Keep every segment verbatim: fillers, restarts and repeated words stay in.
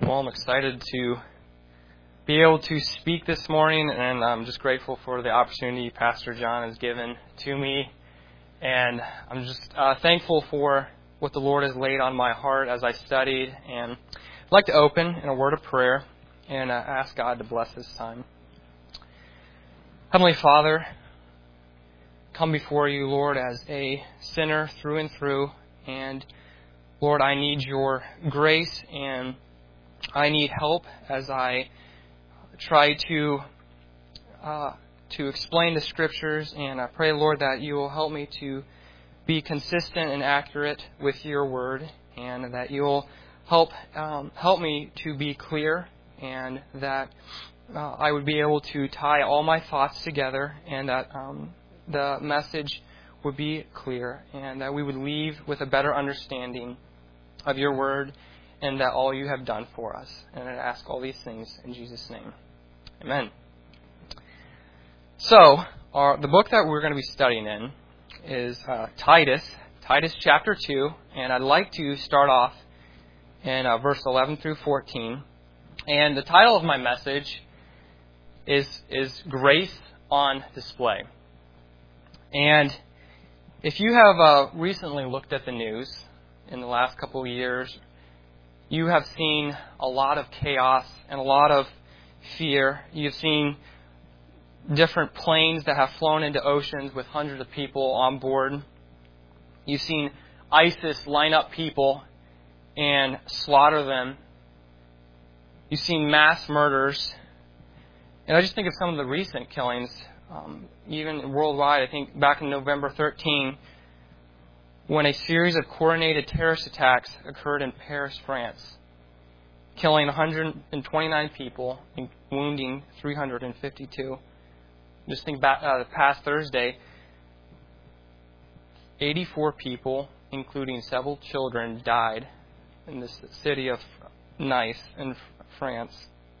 Well, I'm excited to be able to speak this morning, and I'm just grateful for the opportunity Pastor John has given to me. And I'm just uh, thankful for what the Lord has laid on my heart as I studied. And I'd like to open in a word of prayer and uh, ask God to bless this time. Heavenly Father, come before you, Lord, as a sinner through and through. And Lord, I need your grace and I need help as I try to uh, to explain the Scriptures. And I pray, Lord, that you will help me to be consistent and accurate with your word, and that you will help um, help me to be clear, and that uh, I would be able to tie all my thoughts together, and that um, the message would be clear, and that we would leave with a better understanding of your word and that all you have done for us. And I ask all these things in Jesus' name. Amen. So, our, the book that we're going to be studying in is uh, Titus, Titus chapter two, and I'd like to start off in uh, verse eleven through fourteen. And the title of my message is is Grace on Display. And if you have uh, recently looked at the news in the last couple of years, you have seen a lot of chaos and a lot of fear. You've seen different planes that have flown into oceans with hundreds of people on board. You've seen ISIS line up people and slaughter them. You've seen mass murders. And I just think of some of the recent killings, um, even worldwide. I think back in November thirteenth, when a series of coordinated terrorist attacks occurred in Paris, France, killing one hundred twenty-nine people and wounding three hundred fifty-two. Just think back uh, the past Thursday, eighty-four people, including several children, died in the city of Nice in France.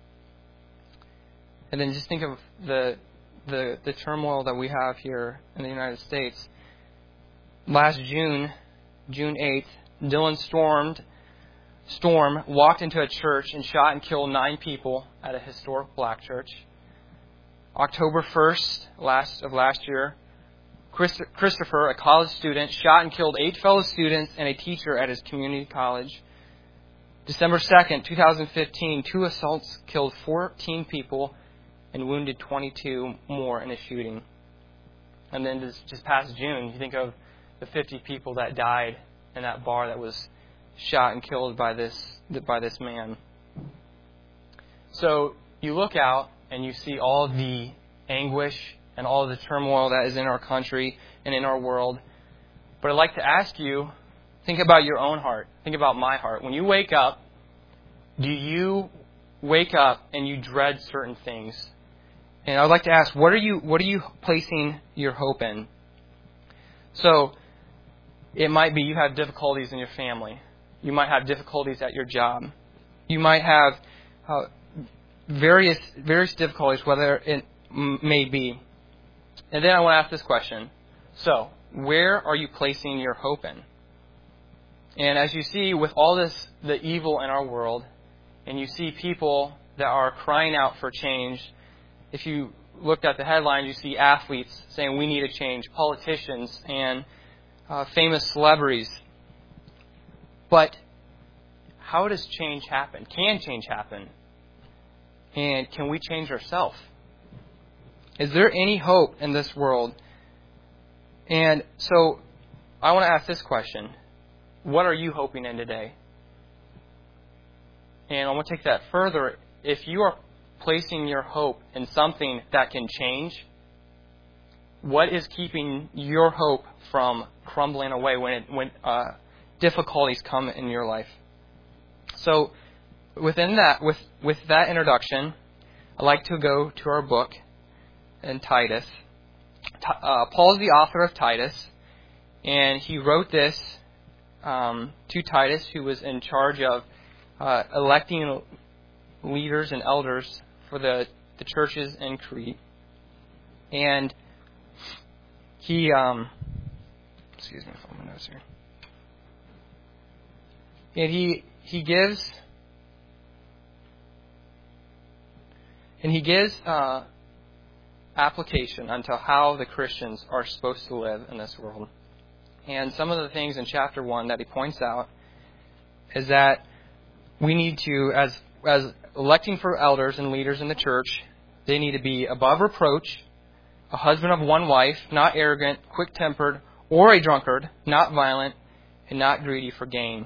And then just think of the the the turmoil that we have here in the United States. Last June, June eighth, Dylan Stormed, Storm walked into a church and shot and killed nine people at a historic black church. October first last of last year, Christopher, a college student, shot and killed eight fellow students and a teacher at his community college. December second, twenty fifteen, two assaults killed fourteen people and wounded twenty-two more in a shooting. And then just, just past June, you think of the fifty people that died in that bar that was shot and killed by this by this man. So you look out and you see all the anguish and all the turmoil that is in our country and in our world. But I'd like to ask you, think about your own heart. Think about my heart. When you wake up, do you wake up and you dread certain things? And I'd like to ask, what are you what are you placing your hope in? So it might be you have difficulties in your family. You might have difficulties at your job. You might have uh, various various difficulties, whatever it m- may be. And then I want to ask this question. So, where are you placing your hope in? And as you see with all this, the evil in our world, and you see people that are crying out for change, if you looked at the headlines, you see athletes saying we need a change, politicians and uh, famous celebrities. But how does change happen? Can change happen? And can we change ourselves? Is there any hope in this world? And so I want to ask this question. What are you hoping in today? And I want to take that further. If you are placing your hope in something that can change, what is keeping your hope from crumbling away when it, when uh, difficulties come in your life? So, within that, with with that introduction, I'd like to go to our book in Titus. Uh, Paul is the author of Titus, and he wrote this um, to Titus, who was in charge of uh, electing leaders and elders for the, the churches in Crete. And he, um, excuse me, for my notes here. And he he gives And he gives uh, application unto how the Christians are supposed to live in this world. And some of the things in chapter one that he points out is that we need to, as as electing for elders and leaders in the church, they need to be above reproach, a husband of one wife, not arrogant, quick-tempered, or a drunkard, not violent, and not greedy for gain.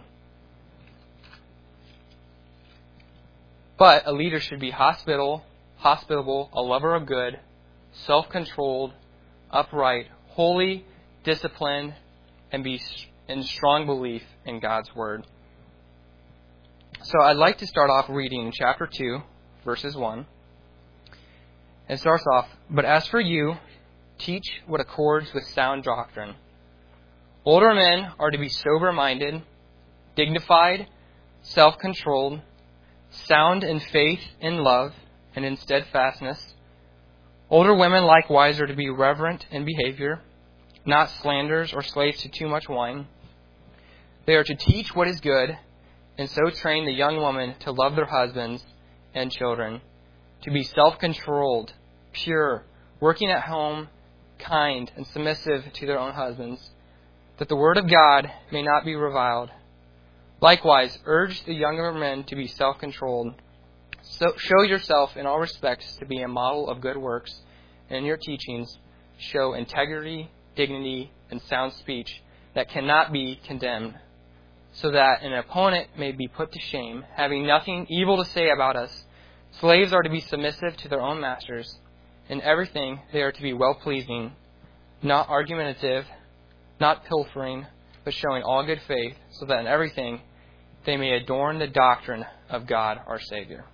But a leader should be hospitable, hospitable, a lover of good, self-controlled, upright, holy, disciplined, and be in strong belief in God's Word. So I'd like to start off reading in chapter two, verses one. It starts off, "But as for you, teach what accords with sound doctrine. Older men are to be sober-minded, dignified, self-controlled, sound in faith, in love, and in steadfastness. Older women likewise are to be reverent in behavior, not slanderers or slaves to too much wine. They are to teach what is good, and so train the young women to love their husbands and children, to be self-controlled, pure, working at home, kind, and submissive to their own husbands, that the word of God may not be reviled. Likewise, urge the younger men to be self-controlled. So show yourself in all respects to be a model of good works, and in your teachings show integrity, dignity, and sound speech that cannot be condemned, so that an opponent may be put to shame, having nothing evil to say about us. Slaves are to be submissive to their own masters. In everything they are to be well-pleasing, not argumentative, not pilfering, but showing all good faith, so that in everything they may adorn the doctrine of God our Savior."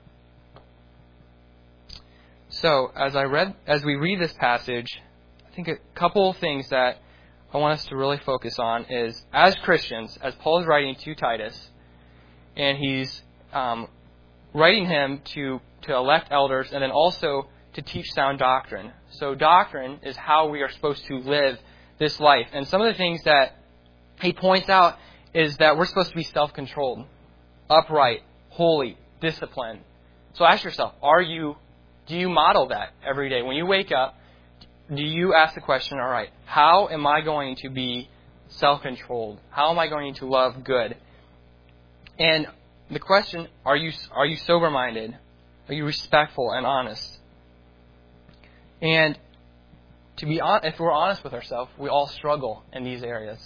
So, as I read, as we read this passage, I think a couple of things that I want us to really focus on is, as Christians, as Paul is writing to Titus, and he's um, writing him to, to elect elders and then also to teach sound doctrine. So doctrine is how we are supposed to live this life. And some of the things that he points out is that we're supposed to be self-controlled, upright, holy, disciplined. So ask yourself, are you, do you model that every day? When you wake up, do you ask the question, all right, how am I going to be self-controlled? How am I going to love good? And the question, are you are you sober-minded? Are you respectful and honest? And to be on, if we're honest with ourselves, we all struggle in these areas.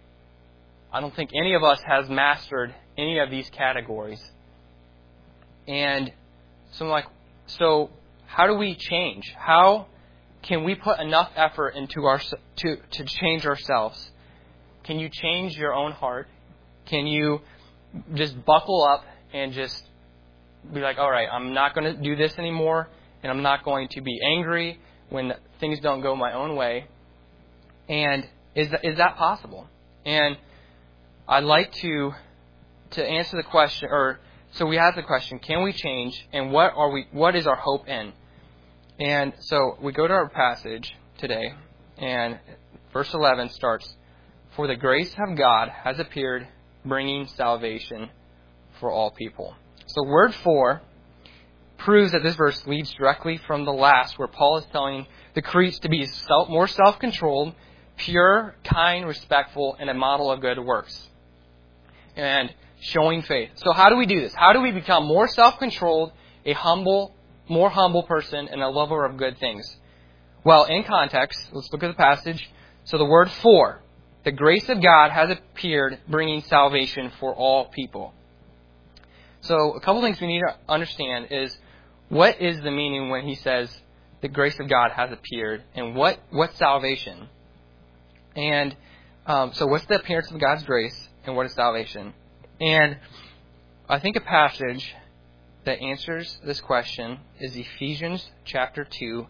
I don't think any of us has mastered any of these categories. And so I'm like, so how do we change? How can we put enough effort into our to to change ourselves? Can you change your own heart? Can you just buckle up and just be like, all right, I'm not going to do this anymore, and I'm not going to be angry when things don't go my own way? And is that, is that possible? And I'd like to to answer the question, or so we ask the question, can we change, and what are we? What is our hope in? And so we go to our passage today, and verse eleven starts, "For the grace of God has appeared, bringing salvation for all people." So word "for" proves that this verse leads directly from the last, where Paul is telling the Cretes to be self, more self-controlled, pure, kind, respectful, and a model of good works, and showing faith. So how do we do this? How do we become more self-controlled, a humble, more humble person, and a lover of good things? Well, in context, let's look at the passage. So the word "for," the grace of God has appeared, bringing salvation for all people. So a couple things we need to understand is, what is the meaning when he says the grace of God has appeared, and what what's salvation? And um, so what's the appearance of God's grace, and what is salvation? And I think a passage that answers this question is Ephesians chapter two.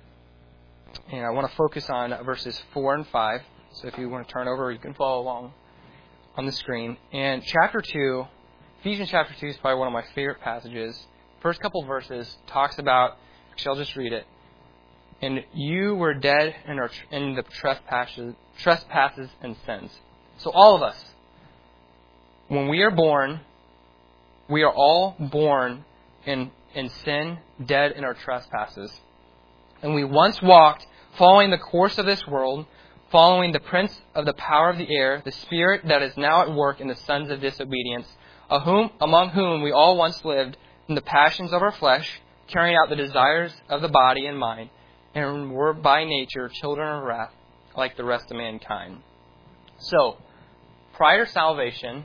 And I want to focus on verses four and five. So if you want to turn over, you can follow along on the screen. And chapter two, Ephesians chapter two is probably one of my favorite passages. First couple verses talks about, actually I'll just read it. "And you were dead in, our, in the trespasses, trespasses and sins." So all of us, when we are born, we are all born in, in sin, dead in our trespasses. And we once walked following the course of this world, following the prince of the power of the air, the spirit that is now at work in the sons of disobedience, of whom, among whom we all once lived in the passions of our flesh, carrying out the desires of the body and mind, and were by nature children of wrath, like the rest of mankind. So, prior to salvation,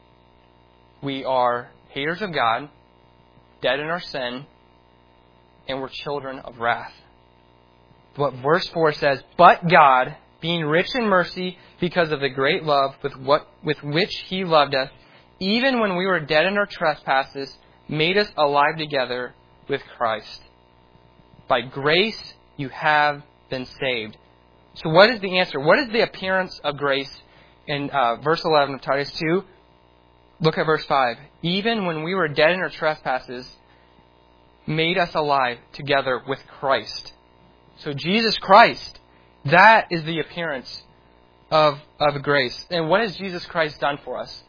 we are haters of God, dead in our sin, and we're children of wrath. But verse four says, "But God, being rich in mercy, because of the great love with what with which He loved us, even when we were dead in our trespasses, made us alive together with Christ. By grace you have been saved." So what is the answer? What is the appearance of grace in uh, verse eleven of Titus two? Look at verse five. "Even when we were dead in our trespasses, made us alive together with Christ." So Jesus Christ, that is the appearance of, of grace. And what has Jesus Christ done for us?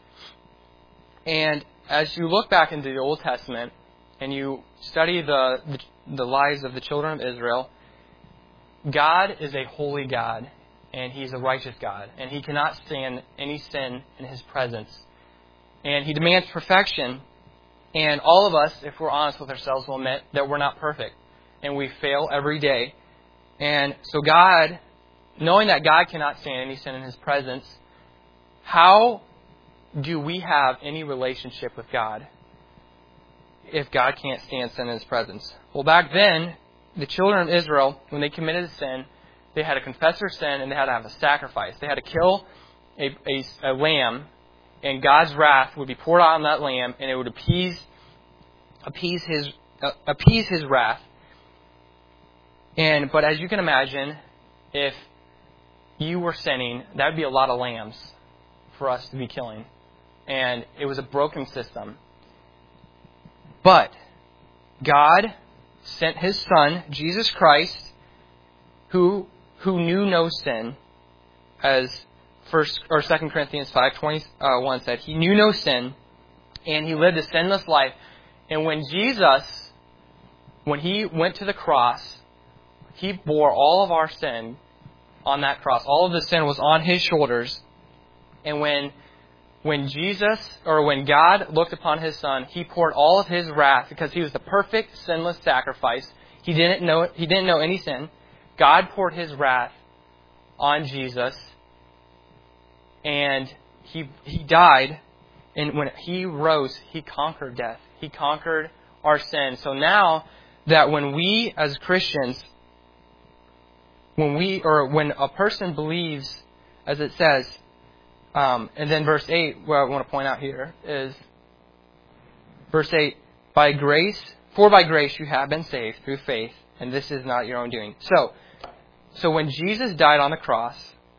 And as you look back into the Old Testament and you study the, the, the lives of the children of Israel, God is a holy God, and He's a righteous God, and He cannot stand any sin in His presence. And He demands perfection, and all of us, if we're honest with ourselves, will admit that we're not perfect, and we fail every day. And so God, knowing that God cannot stand any sin in His presence, how do we have any relationship with God if God can't stand sin in His presence? Well, back then, the children of Israel, when they committed a sin, they had to confess their sin and they had to have a sacrifice. They had to kill a, a, a lamb, and God's wrath would be poured out on that lamb, and it would appease appease His uh, appease His wrath. And but as you can imagine, if you were sinning, that would be a lot of lambs for us to be killing. And it was a broken system. But God sent His Son, Jesus Christ, who who knew no sin, as First or Second Corinthians five twenty one said. He knew no sin, and He lived a sinless life. And when Jesus, when He went to the cross, He bore all of our sin on that cross. All of the sin was on His shoulders. And when when Jesus, or when God looked upon His Son, He poured all of His wrath, because He was the perfect, sinless sacrifice. He didn't know He didn't know any sin. God poured His wrath on Jesus, and He He died. And when He rose, He conquered death. He conquered our sin. So now that when we as Christians, when we or when a person believes, as it says, um, and then verse eight, what I want to point out here is verse eight, by grace, for by grace you have been saved through faith, and this is not your own doing. So, so when Jesus died on the cross,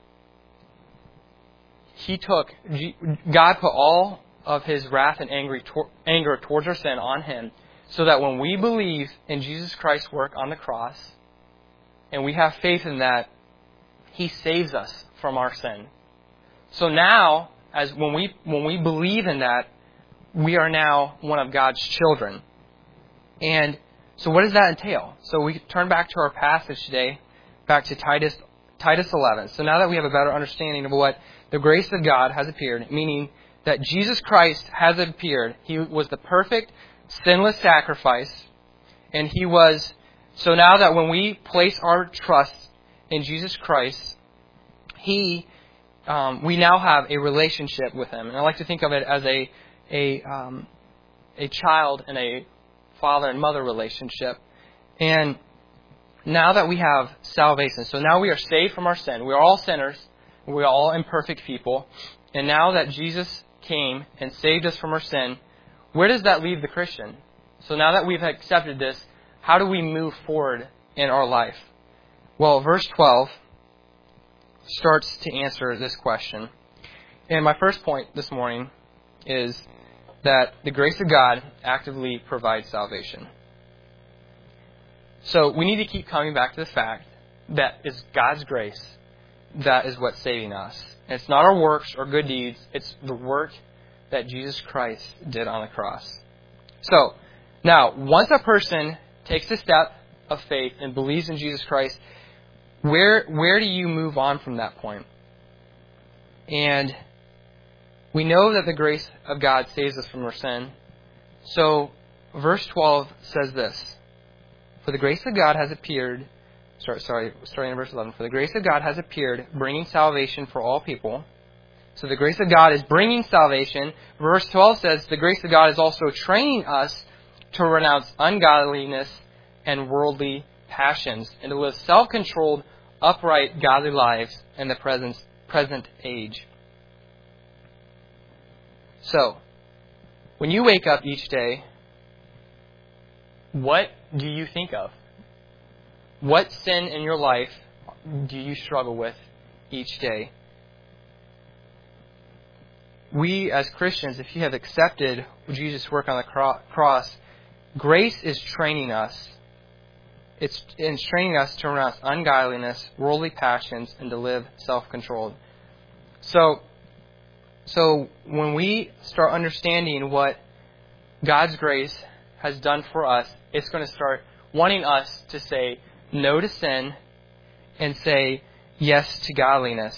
He took, God put all of His wrath and angry, anger towards our sin on Him, so that when we believe in Jesus Christ's work on the cross, and we have faith in that, He saves us from our sin. So now, as when we when we believe in that, we are now one of God's children. And so what does that entail? So we turn back to our passage today, back to Titus Titus eleven. So now that we have a better understanding of what the grace of God has appeared, meaning that Jesus Christ has appeared. He was the perfect, sinless sacrifice. And He was, so now that when we place our trust in Jesus Christ, He, um, we now have a relationship with Him. And I like to think of it as a, a, um, a child and a father and mother relationship. And now that we have salvation, so now we are saved from our sin. We are all sinners. We are all imperfect people. And now that Jesus came and saved us from our sin, where does that leave the Christian? So now that we've accepted this, how do we move forward in our life? Well, verse twelve starts to answer this question. And my first point this morning is that the grace of God actively provides salvation. So we need to keep coming back to the fact that it's God's grace that is what's saving us. And it's not our works or good deeds. It's the work that Jesus Christ did on the cross. So, Now, once a person takes a step of faith and believes in Jesus Christ, where where do you move on from that point? And we know that the grace of God saves us from our sin. So, verse twelve says this: For the grace of God has appeared, sorry, sorry, starting in verse eleven, For the grace of God has appeared, bringing salvation for all people. So the grace of God is bringing salvation. Verse twelve says, the grace of God is also training us to renounce ungodliness and worldly passions, and to live self-controlled, upright, godly lives in the present, present age. So, when you wake up each day, what do you think of? What sin in your life do you struggle with each day? We, as Christians, if you have accepted Jesus' work on the cro- cross, grace is training us. It's, it's training us to renounce ungodliness, worldly passions, and to live self-controlled. So, so when we start understanding what God's grace has done for us, it's going to start wanting us to say no to sin and say yes to godliness.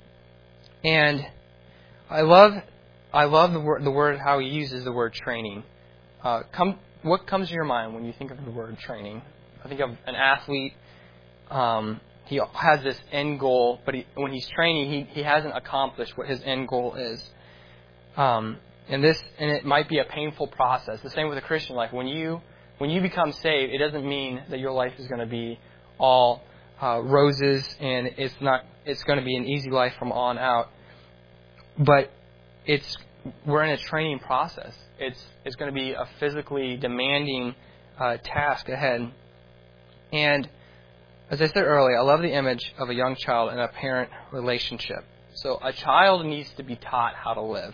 And I love, I love the word, the word how he uses the word training. Uh, come, what comes to your mind when you think of the word training? I think of an athlete. Um, he has this end goal, but he, when he's training, he, he hasn't accomplished what his end goal is. Um, and this, and it might be a painful process. The same with a Christian life. When you when you become saved, it doesn't mean that your life is going to be all uh, roses and it's not. It's going to be an easy life from on out. But it's we're in a training process. It's it's going to be a physically demanding uh, task ahead. And as I said earlier, I love the image of a young child and a parent relationship. So a child needs to be taught how to live.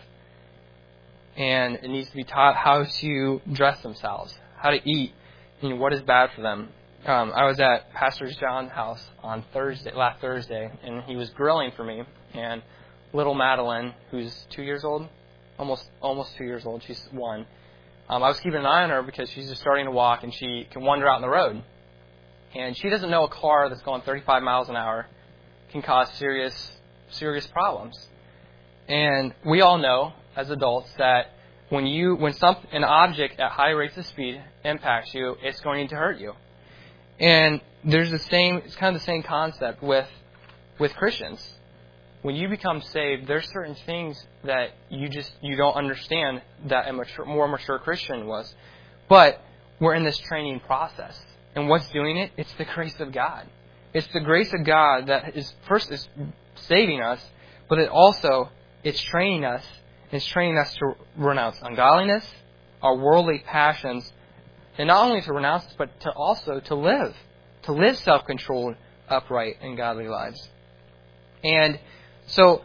And it needs to be taught how to dress themselves, how to eat, and what is bad for them. Um, I was at Pastor John's house on Thursday, last Thursday, and he was grilling for me. And little Madeline, who's two years old, almost almost two years old, she's one. Um, I was keeping an eye on her because she's just starting to walk and she can wander out in the road. And she doesn't know a car that's going thirty-five miles an hour can cause serious, serious problems. And we all know, as adults, that when you, when some, an object at high rates of speed impacts you, it's going to hurt you. And there's the same, it's kind of the same concept with, with Christians. When you become saved, there's certain things that you just, you don't understand that a mature, more mature Christian was. But we're in this training process. And what's doing it? It's the grace of God. It's the grace of God that is, first is saving us, but it also, it's training us. It's training us to renounce ungodliness, our worldly passions, and not only to renounce, but to also to live, to live self-controlled, upright, and godly lives. And so,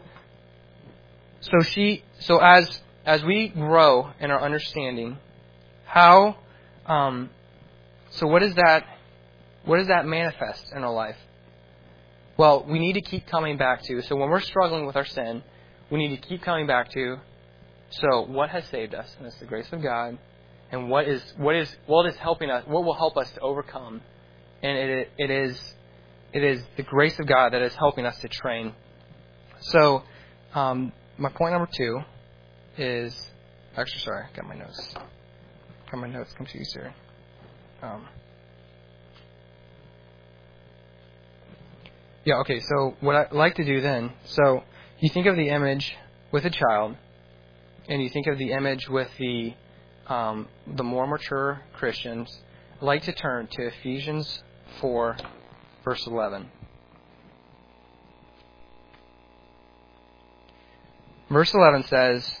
so she, so as as we grow in our understanding, how, um, so what is that? What does that manifest in our life? Well, we need to keep coming back to. So when we're struggling with our sin, we need to keep coming back to. So what has saved us? And it's the grace of God. And what is what is what is helping us? What will help us to overcome? And it it is it is the grace of God that is helping us to train. So um, my point number two is actually sorry, I got my notes. Got my notes confused here. Um, yeah. Okay. So what I like to do then? So you think of the image with a child. And you think of the image with the um, the more mature Christians. I'd like to turn to Ephesians four, verse eleven. Verse eleven says,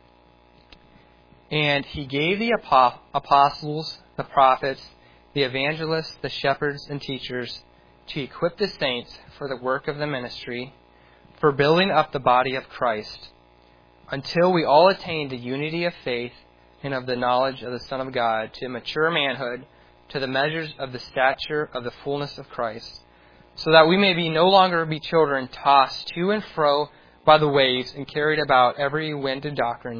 "And he gave the apostles, the prophets, the evangelists, the shepherds, and teachers to equip the saints for the work of the ministry, for building up the body of Christ, until we all attain the unity of faith and of the knowledge of the Son of God, to mature manhood, to the measures of the stature of the fullness of Christ, so that we may be no longer be children tossed to and fro by the waves and carried about every wind of doctrine,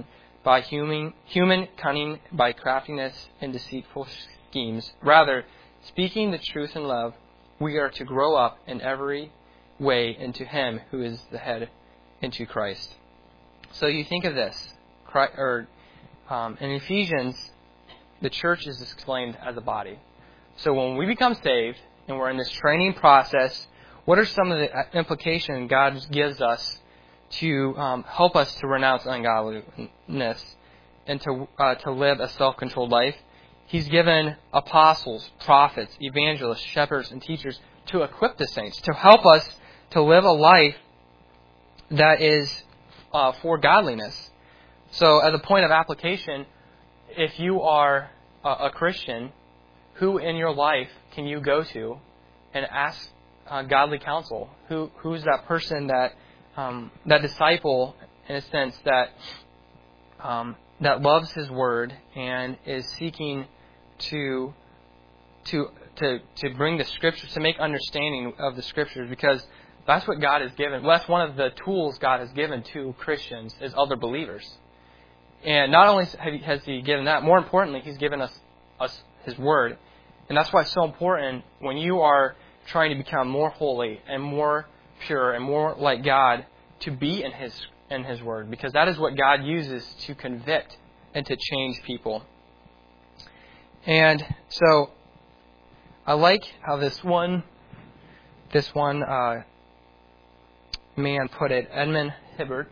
by human, human cunning, by craftiness and deceitful schemes. Rather, speaking the truth in love, we are to grow up in every way into Him who is the head, into Christ. So you think of this, Christ, or um, in Ephesians, the church is explained as a body. So when we become saved and we're in this training process, what are some of the implications God gives us to um, help us to renounce ungodliness and to uh, to live a self-controlled life? He's given apostles, prophets, evangelists, shepherds, and teachers to equip the saints, to help us to live a life that is uh, for godliness. So as a point of application, if you are a, a Christian, who in your life can you go to and ask uh, godly counsel? Who Who's that person, that um, that disciple, in a sense, that um, that loves His Word and is seeking to to to to bring the Scriptures, to make understanding of the Scriptures, because that's what God has given. Well, that's one of the tools God has given to Christians, is other believers. And not only has He given that, more importantly, He's given us us His Word. And that's why it's so important when you are trying to become more holy and more pure and more like God, to be in His in His Word, because that is what God uses to convict and to change people. And so I like how this one this one uh, man put it, Edmund Hibbert.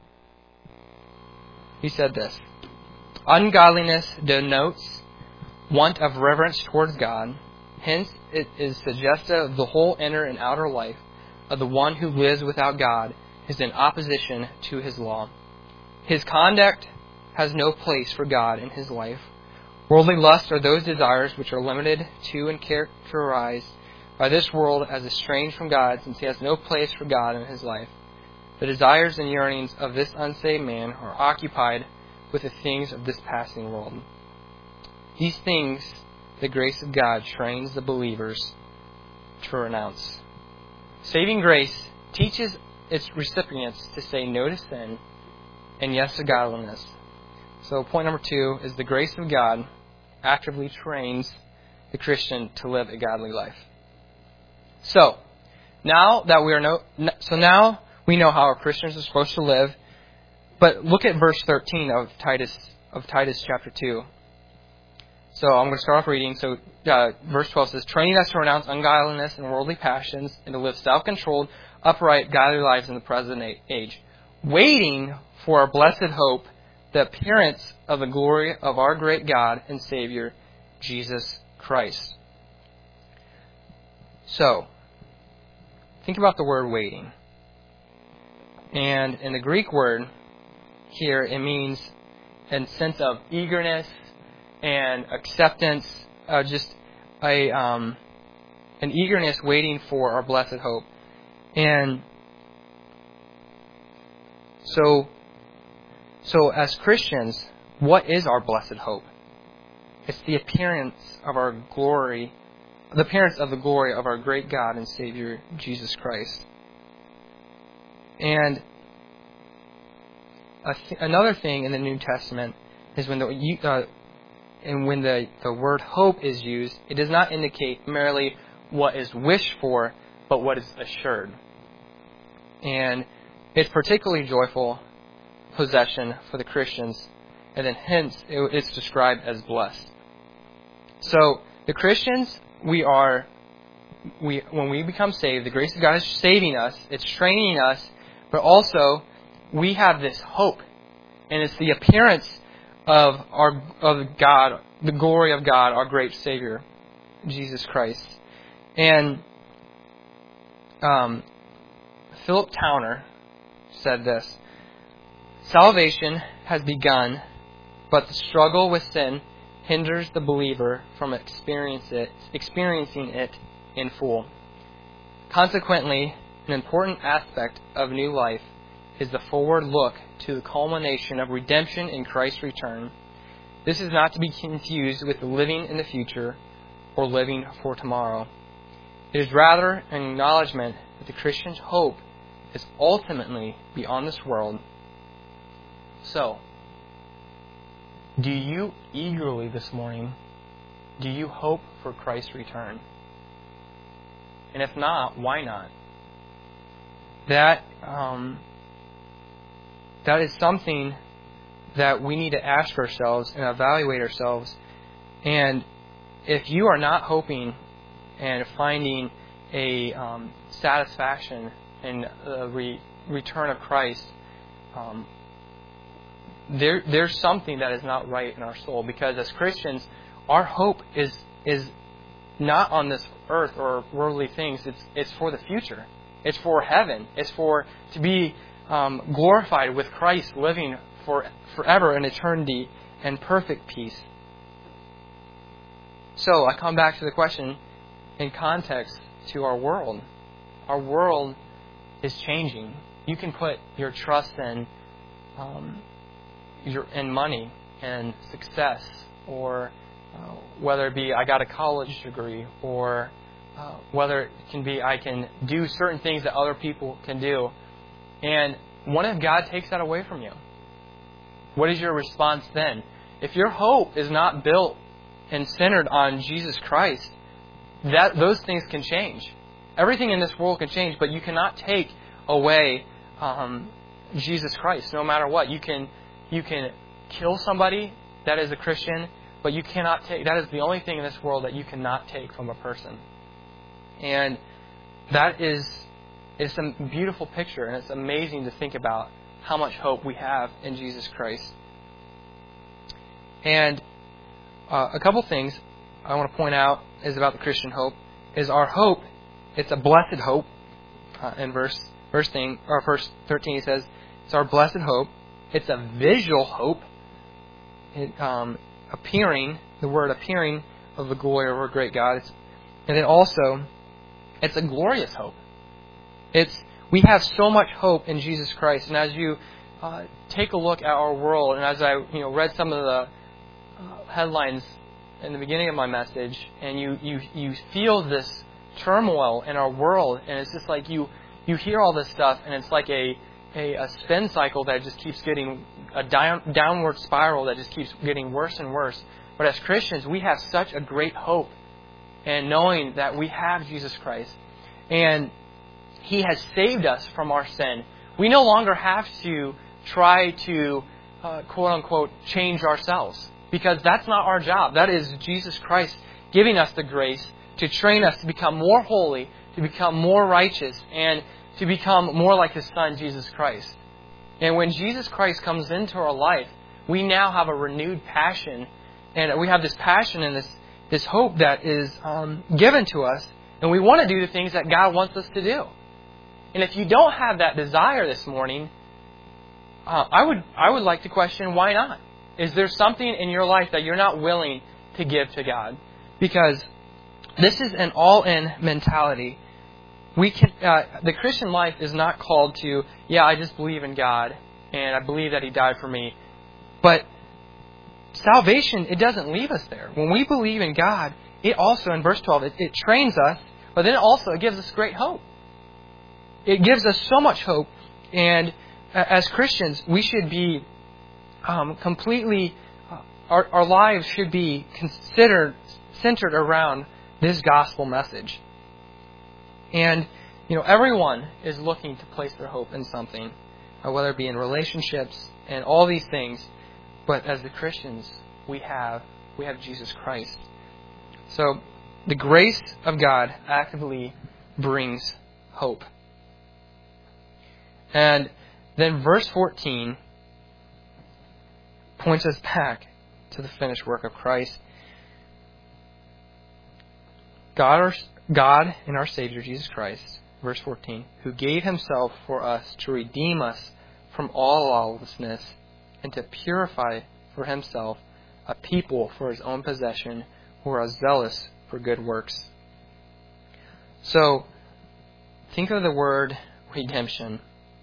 He said this: ungodliness denotes want of reverence towards God. Hence, it is suggestive of the whole inner and outer life of the one who lives without God is in opposition to His law. His conduct has no place for God in his life. Worldly lusts are those desires which are limited to and characterized by this world as estranged from God, since he has no place for God in his life. The desires and yearnings of this unsaved man are occupied with the things of this passing world. These things the grace of God trains the believers to renounce. Saving grace teaches its recipients to say no to sin and yes to godliness. So point number two is the grace of God actively trains the Christian to live a godly life. So now that we are no, so now we know how our Christians are supposed to live. But look at verse thirteen of Titus of Titus chapter two. So I'm going to start off reading. So uh, verse twelve says, training us to renounce ungodliness and worldly passions, and to live self-controlled, upright, godly lives in the present age, waiting for our blessed hope, the appearance of the glory of our great God and Savior, Jesus Christ. So, think about the word waiting. And in the Greek word here, it means in sense of eagerness and acceptance, uh, just a um, an eagerness waiting for our blessed hope. And so, so as Christians, what is our blessed hope? It's the appearance of our glory, the appearance of the glory of our great God and Savior, Jesus Christ. And a th- another thing in the New Testament is when the uh, and when the, the word hope is used, it does not indicate merely what is wished for, but what is assured. And it's particularly joyful possession for the Christians, and then hence it, it's described as blessed. So the Christians, we are, we when we become saved, the grace of God is saving us, it's training us, but also we have this hope, and it's the appearance of our of God, the glory of God, our great Savior, Jesus Christ. And um, Philip Towner said this: salvation has begun, but the struggle with sin hinders the believer from experience it, experiencing it in full. Consequently, an important aspect of new life is the forward look to the culmination of redemption in Christ's return. This is not to be confused with living in the future or living for tomorrow. It is rather an acknowledgement that the Christian's hope is ultimately beyond this world. So, do you eagerly this morning, do you hope for Christ's return? And if not, why not? That um, that is something that we need to ask ourselves and evaluate ourselves. And if you are not hoping and finding a um, satisfaction in the re- return of Christ, um, there there's something that is not right in our soul. Because as Christians, our hope is is not on this earth or worldly things. It's it's for the future. It's for heaven. It's for to be um, glorified with Christ, living for forever in eternity and perfect peace. So I come back to the question in context to our world. Our world is changing. You can put your trust in um, your in money and success, or uh, whether it be I got a college degree, or uh, whether it can be I can do certain things that other people can do. And what if God takes that away from you? What is your response then? If your hope is not built and centered on Jesus Christ, that those things can change. Everything in this world can change, but you cannot take away um, Jesus Christ, no matter what. You can you can kill somebody that is a Christian, but you cannot take. That is the only thing in this world that you cannot take from a person. And that is is a beautiful picture, and it's amazing to think about how much hope we have in Jesus Christ. And uh, a couple things I want to point out is about the Christian hope. Is our hope? It's a blessed hope. Uh, in verse verse thing or verse thirteen, he says it's our blessed hope. It's a visual hope. It, um, appearing the word appearing of the glory of our great God. It's, and then also, it's a glorious hope. It's we have so much hope in Jesus Christ. And as you uh, take a look at our world, and as I you know read some of the uh, headlines in the beginning of my message, and you, you, you feel this turmoil in our world, and it's just like you you hear all this stuff, and it's like a a, a spin cycle that just keeps getting a down, downward spiral that just keeps getting worse and worse. But as Christians, we have such a great hope, and knowing that we have Jesus Christ, and He has saved us from our sin. We no longer have to try to uh, quote unquote change ourselves, because that's not our job. That is Jesus Christ giving us the grace to train us to become more holy, to become more righteous, and to become more like His Son, Jesus Christ. And when Jesus Christ comes into our life, we now have a renewed passion, and we have this passion and this, this hope that is um, given to us, and we want to do the things that God wants us to do. And if you don't have that desire this morning, uh, I would I would like to question, why not? Is there something in your life that you're not willing to give to God? Because this is an all-in mentality. We can, uh, the Christian life is not called to, yeah, I just believe in God, and I believe that He died for me. But salvation, it doesn't leave us there. When we believe in God, it also, in verse twelve, it, it trains us, but then also it gives us great hope. It gives us so much hope, and as Christians, we should be um, completely, uh, our, our lives should be considered, centered around this gospel message. And, you know, everyone is looking to place their hope in something, uh, whether it be in relationships and all these things. But as the Christians, we have we have Jesus Christ. So the grace of God actively brings hope. And then verse fourteen points us back to the finished work of Christ. God, our, God and our Savior, Jesus Christ, verse fourteen, who gave Himself for us to redeem us from all lawlessness and to purify for Himself a people for His own possession who are zealous for good works. So, think of the word redemption.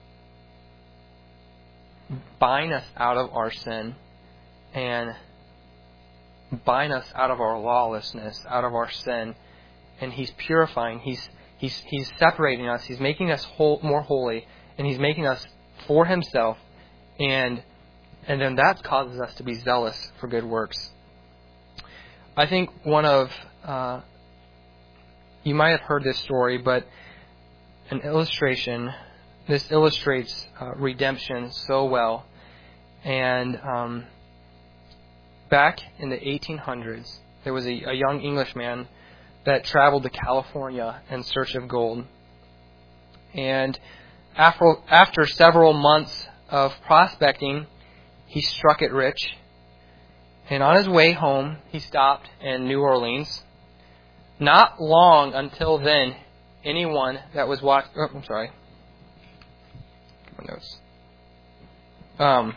Buying us out of our sin and buying us out of our lawlessness, out of our sin. And He's purifying. He's He's He's separating us. He's making us whole, more holy, and He's making us for Himself. And And then that causes us to be zealous for good works. I think one of, uh, you might have heard this story, but an illustration, this illustrates uh, redemption so well. And um, back in the eighteen hundreds, there was a, a young Englishman that traveled to California in search of gold. And after, after several months of prospecting, he struck it rich. And on his way home, he stopped in New Orleans. Not long until then, anyone that was watching... Oh, I'm sorry. Get my notes. Um...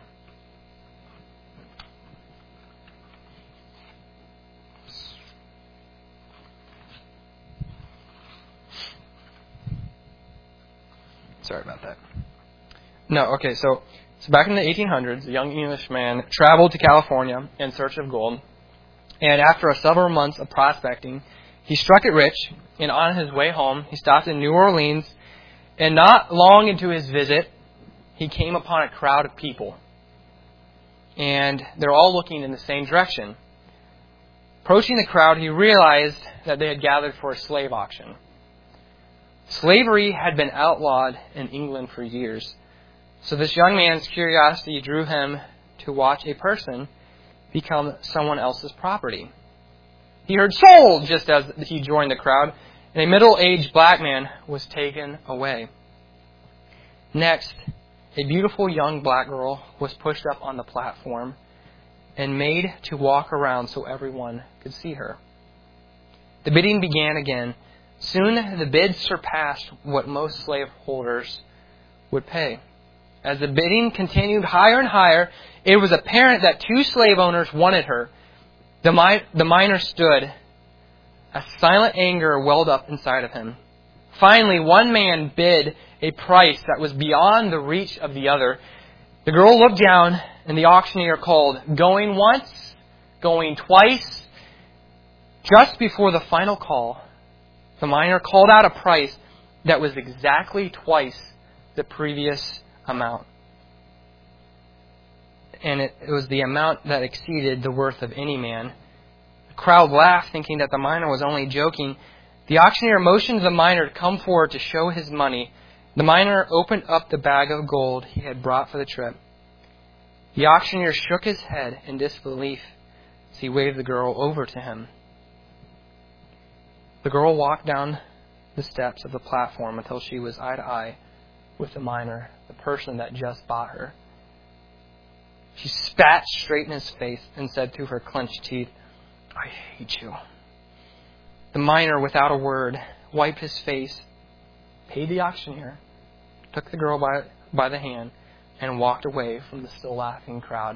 Sorry about that. No, okay, so so back in the eighteen hundreds, a young Englishman traveled to California in search of gold. And after a several months of prospecting, he struck it rich. And on his way home, he stopped in New Orleans. And not long into his visit, he came upon a crowd of people. And they're all looking in the same direction. Approaching the crowd, he realized that they had gathered for a slave auction. Slavery had been outlawed in England for years. So this young man's curiosity drew him to watch a person become someone else's property. He heard "sold" just as he joined the crowd, and a middle-aged black man was taken away. Next, a beautiful young black girl was pushed up on the platform and made to walk around so everyone could see her. The bidding began again. Soon the bid surpassed what most slaveholders would pay. As the bidding continued higher and higher, it was apparent that two slave owners wanted her. The, mi- the miner stood. A silent anger welled up inside of him. Finally, one man bid a price that was beyond the reach of the other. The girl looked down, and the auctioneer called, "Going once, going twice." Just before the final call, the miner called out a price that was exactly twice the previous amount. And it, it was the amount that exceeded the worth of any man. The crowd laughed, thinking that the miner was only joking. The auctioneer motioned the miner to come forward to show his money. The miner opened up the bag of gold he had brought for the trip. The auctioneer shook his head in disbelief as he waved the girl over to him. The girl walked down the steps of the platform until she was eye to eye with the miner, the person that just bought her. She spat straight in his face and said through her clenched teeth, "I hate you." The miner, without a word, wiped his face, paid the auctioneer, took the girl by, by the hand, and walked away from the still laughing crowd.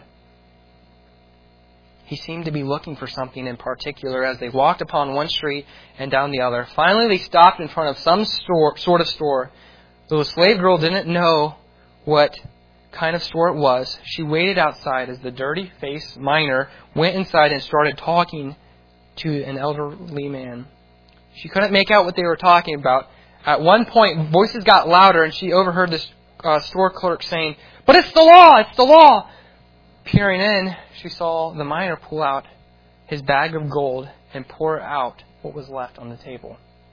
He seemed to be looking for something in particular as they walked upon one street and down the other. Finally, they stopped in front of some store, sort of store. Though the slave girl didn't know what kind of store it was, she waited outside as the dirty-faced miner went inside and started talking to an elderly man. She couldn't make out what they were talking about. At one point, voices got louder, and she overheard this uh, store clerk saying, "But it's the law! It's the law!" Peering in, she saw the miner pull out his bag of gold and pour out what was left on the table.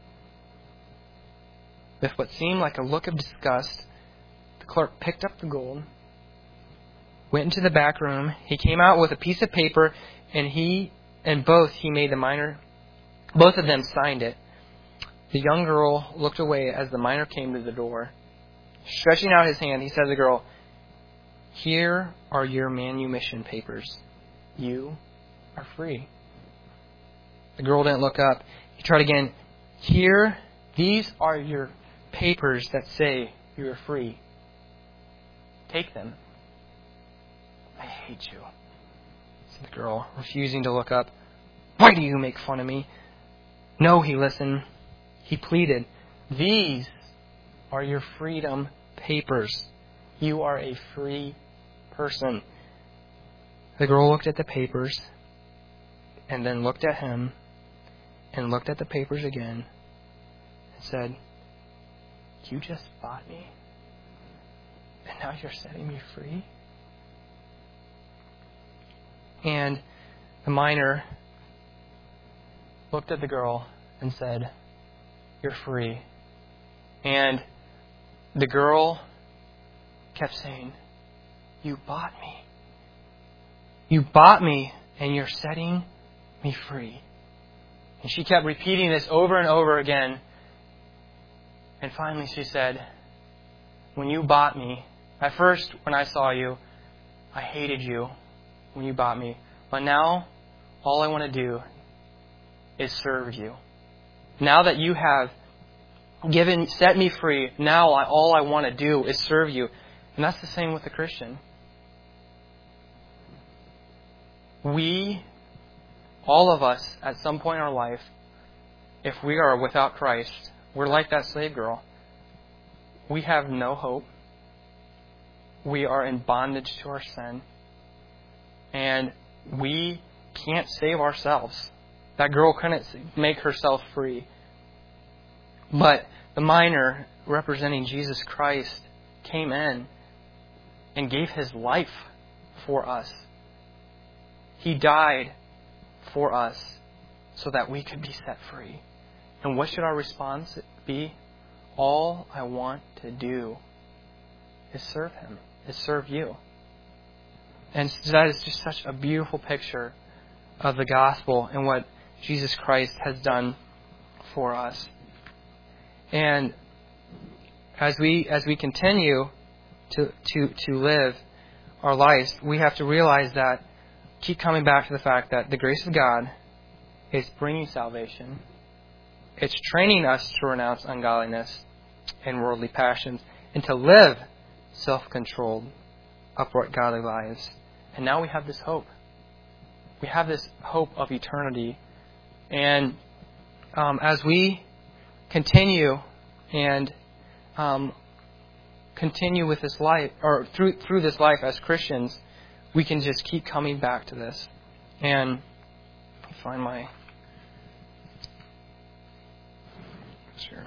With what seemed like a look of disgust, the clerk picked up the gold, went into the back room. He came out with a piece of paper, and he and both he made the miner, both of them signed it. The young girl looked away as the miner came to the door. Stretching out his hand, he said to the girl, "Here are your manumission papers. You are free." The girl didn't look up. He tried again. "Here, these are your papers that say you are free. Take them." "I hate you," said the girl, refusing to look up. "Why do you make fun of me?" "No," he listened. He pleaded. "These are your freedom papers. You are a free person." The girl looked at the papers and then looked at him and looked at the papers again and said, "You just bought me and now you're setting me free?" And the miner looked at the girl and said, "You're free." And the girl kept saying, "You bought me. You bought me, and you're setting me free." And she kept repeating this over and over again. And finally she said, "When you bought me, at first when I saw you, I hated you when you bought me. But now, all I want to do is serve you. Now that you have given, set me free, now I, all I want to do is serve you." And that's the same with the Christian. We, all of us, at some point in our life, if we are without Christ, we're like that slave girl. We have no hope. We are in bondage to our sin. And we can't save ourselves. That girl couldn't make herself free. But the miner, representing Jesus Christ, came in and gave his life for us. He died for us so that we could be set free. And what should our response be? All I want to do is serve Him, is serve you. And that is just such a beautiful picture of the gospel and what Jesus Christ has done for us. And as we as we continue to, to, to live our lives, we have to realize that, keep coming back to the fact that the grace of God is bringing salvation. It's training us to renounce ungodliness and worldly passions and to live self-controlled, upright, godly lives. And now we have this hope. We have this hope of eternity. And um, as we continue and um, continue with this life, or through through this life as Christians, we can just keep coming back to this. And let me find my sure.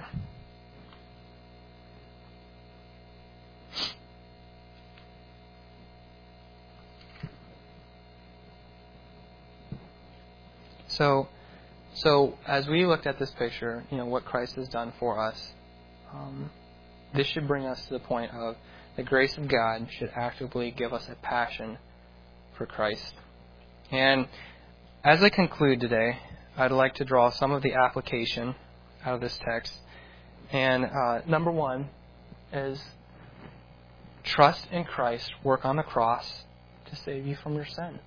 So, so as we looked at this picture, you know, what Christ has done for us, um, this should bring us to the point of the grace of God should actively give us a passion for Christ. And as I conclude today, I'd like to draw some of the application out of this text. And uh, number one is trust in Christ, work on the cross to save you from your sin.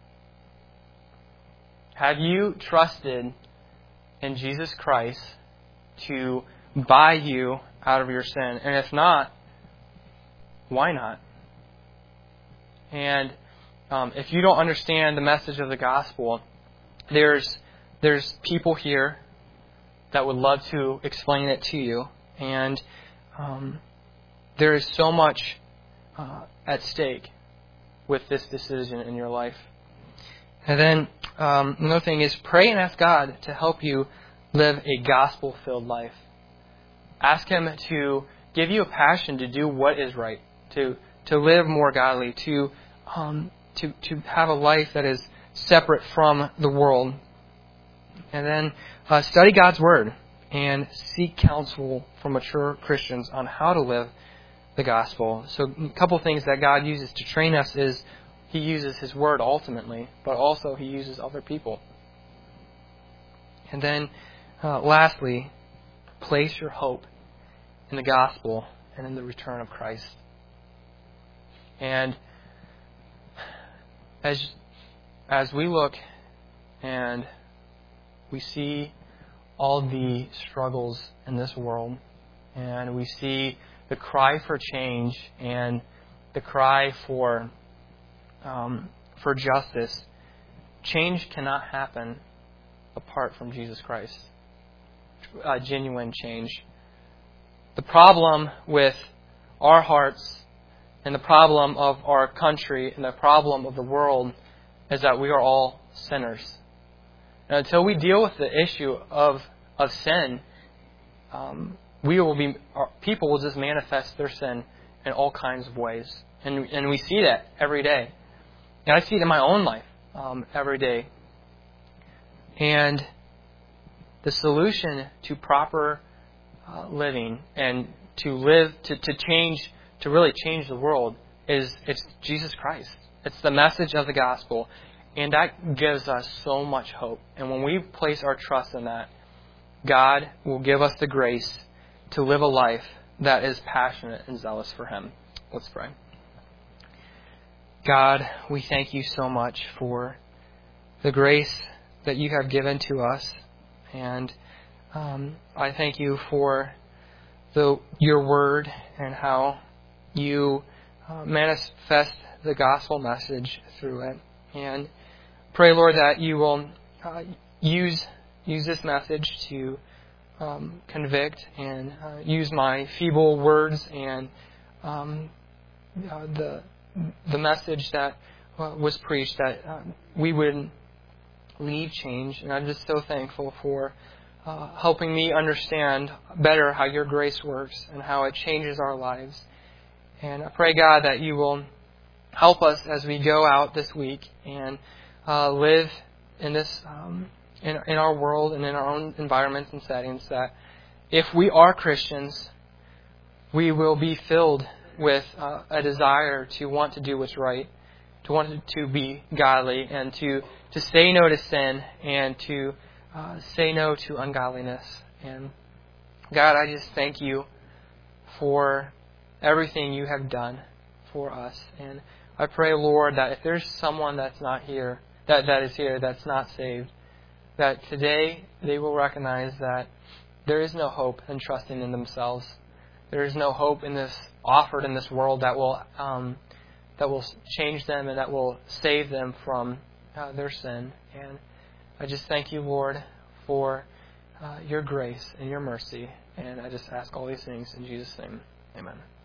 Have you trusted in Jesus Christ to buy you out of your sin? And if not, why not? And um, if you don't understand the message of the gospel, there's there's people here that would love to explain it to you. And um, there is so much uh, at stake with this decision in your life. And then um, another thing is pray and ask God to help you live a gospel-filled life. Ask Him to give you a passion to do what is right, to to live more godly, to um, to to have a life that is separate from the world. And then uh, study God's Word and seek counsel from mature Christians on how to live the gospel. So a couple things that God uses to train us is He uses His Word ultimately, but also He uses other people. And then uh, lastly, place your hope in the gospel and in the return of Christ. And as as we look and we see all the struggles in this world, and we see the cry for change and the cry for um, for justice, change cannot happen apart from Jesus Christ. Uh, genuine change. The problem with our hearts and the problem of our country and the problem of the world is that we are all sinners. And until we deal with the issue of of sin, um, we will be our, people will just manifest their sin in all kinds of ways, and and we see that every day. And I see it in my own life. um, every day. And the solution to proper uh, living and to live, to, to change, to really change the world is it's Jesus Christ. It's the message of the gospel. And that gives us so much hope. And when we place our trust in that, God will give us the grace to live a life that is passionate and zealous for Him. Let's pray. God, we thank you so much for the grace that you have given to us. And um, I thank you for the your word and how you uh, manifest the gospel message through it. And pray, Lord, that you will uh, use use this message to um, convict and uh, use my feeble words and um, uh, the the message that uh, was preached, that uh, we would leave change. And I'm just so thankful for uh, helping me understand better how your grace works and how it changes our lives. And I pray, God, that you will help us as we go out this week and uh, live in this um, in, in our world and in our own environments and settings, that if we are Christians, we will be filled with uh, a desire to want to do what's right, to want to be godly, and to, to say no to sin, and to uh, say no to ungodliness. And God, I just thank you for everything you have done for us. And I pray, Lord, that if there's someone that's not here, that, that is here, that's not saved, that today they will recognize that there is no hope in trusting in themselves. There is no hope in this offered in this world that will um, that will change them and that will save them from uh, their sin. And I just thank you, Lord, for uh, your grace and your mercy. And I just ask all these things in Jesus' name. Amen.